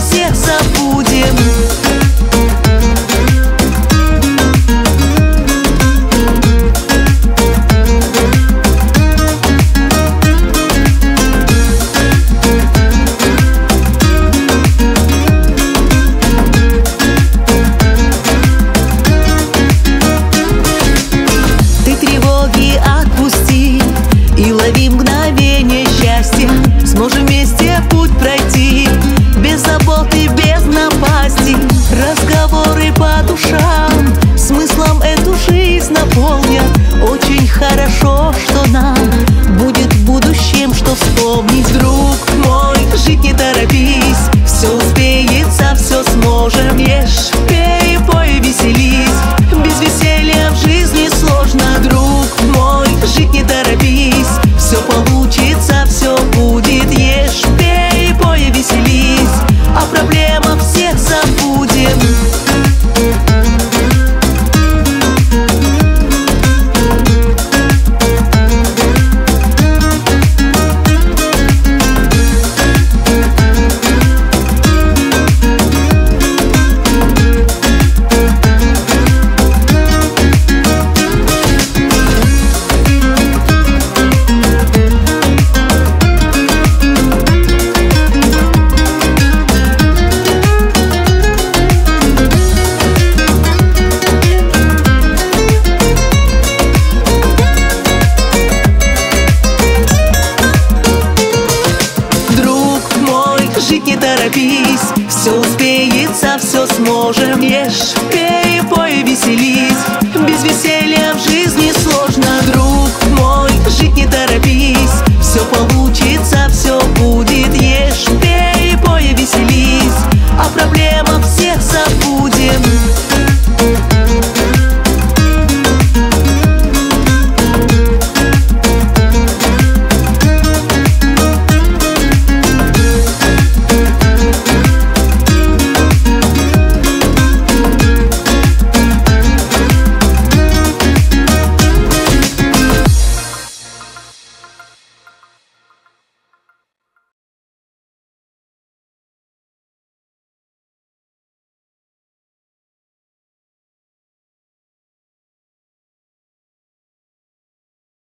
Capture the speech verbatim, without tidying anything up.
всех забудем. Отпусти и лови мгновение счастья. Сможем вместе путь пройти, без забот и без напасти. Разговоры по душам смыслом эту жизнь наполнят. Очень хорошо, что нам будет в будущем, что вспомнить. Друг мой, жить не торопись, все успеется, все сможем. Ешь, пей, пой, веселись, без веселья в жизни сложно. Друг мой, жить не торопись, все получится, все будет. Ешь, пей, пой, веселись, о проблемах всех забудем. Жить не торопись, все успеется, все сможем. Ешь, пей, пой, веселись,